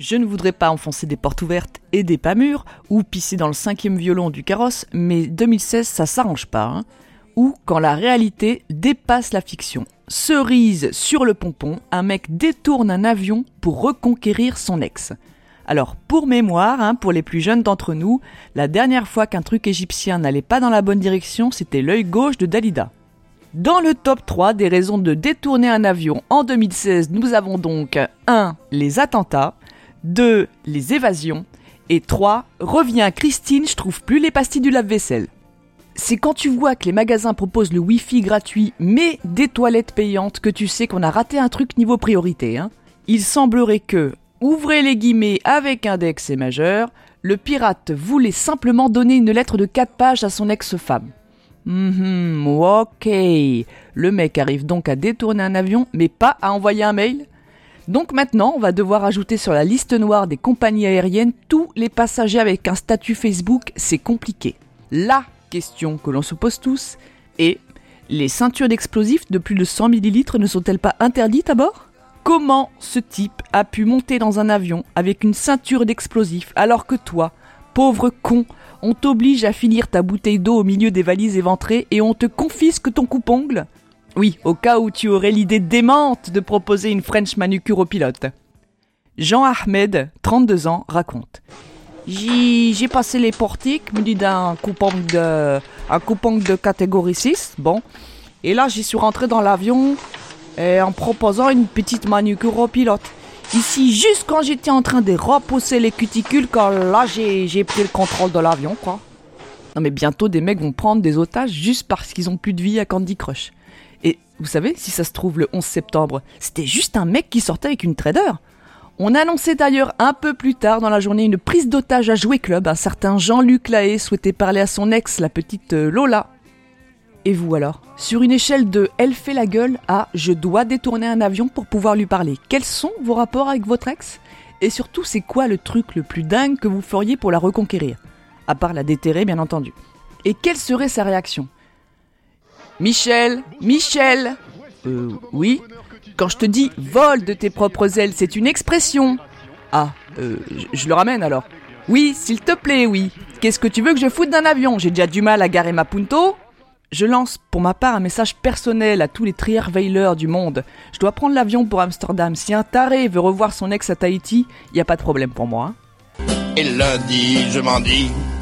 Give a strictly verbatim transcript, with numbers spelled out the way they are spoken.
Je ne voudrais pas enfoncer des portes ouvertes et des pas mûres, ou pisser dans le cinquième violon du carrosse, mais deux mille seize, ça s'arrange pas, hein. Ou quand la réalité dépasse la fiction. Cerise sur le pompon, un mec détourne un avion pour reconquérir son ex. Alors, pour mémoire, hein, pour les plus jeunes d'entre nous, la dernière fois qu'un truc égyptien n'allait pas dans la bonne direction, c'était l'œil gauche de Dalida. Dans le top trois des raisons de détourner un avion en deux mille seize, nous avons donc un. Les attentats, deux. Les évasions, et trois. Reviens Christine, je trouve plus les pastilles du lave-vaisselle. C'est quand tu vois que les magasins proposent le wifi gratuit, mais des toilettes payantes, que tu sais qu'on a raté un truc niveau priorité. Hein. Il semblerait que, ouvrez les guillemets avec index et majeur, le pirate voulait simplement donner une lettre de quatre pages à son ex-femme. Hum, ok. Le mec arrive donc à détourner un avion, mais pas à envoyer un mail. Donc maintenant, on va devoir ajouter sur la liste noire des compagnies aériennes tous les passagers avec un statut Facebook, c'est compliqué. La question que l'on se pose tous est, les ceintures d'explosifs de plus de cent millilitres ne sont-elles pas interdites à bord ? Comment ce type a pu monter dans un avion avec une ceinture d'explosifs alors que toi, pauvre con, on t'oblige à finir ta bouteille d'eau au milieu des valises éventrées et on te confisque ton coupe-ongle ? Oui, au cas où tu aurais l'idée démente de proposer une French manucure au pilote. Jean Ahmed, trente-deux ans, raconte. J'ai, j'ai passé les portiques, me dit d'un coupe-ongle de, un coupe-ongle de catégorie six, bon. Et là, j'y suis rentré dans l'avion et en proposant une petite manucure au pilote. Ici, juste quand j'étais en train de repousser les cuticules, quand là, j'ai, j'ai pris le contrôle de l'avion, quoi. Non mais bientôt, des mecs vont prendre des otages juste parce qu'ils ont plus de vie à Candy Crush. Et vous savez, si ça se trouve, le onze septembre, c'était juste un mec qui sortait avec une trader. On annonçait d'ailleurs un peu plus tard dans la journée une prise d'otage à Jouet Club. Un certain Jean-Luc Lahaye souhaitait parler à son ex, la petite Lola. Et vous alors ? Sur une échelle de « elle fait la gueule » à « je dois détourner un avion pour pouvoir lui parler », quels sont vos rapports avec votre ex ? Et surtout, c'est quoi le truc le plus dingue que vous feriez pour la reconquérir ? À part la déterrer, bien entendu. Et quelle serait sa réaction ? Michel, Michel Euh, oui ? Quand je te dis « vol de tes propres ailes », c'est une expression. Ah, euh, je, je le ramène alors. Oui, s'il te plaît, oui. Qu'est-ce que tu veux que je foute d'un avion ? J'ai déjà du mal à garer ma Punto. Je lance pour ma part un message personnel à tous les trier-veileurs du monde. Je dois prendre l'avion pour Amsterdam. Si un taré veut revoir son ex à Tahiti, y a pas de problème pour moi. Hein. Et lundi, je m'en dis...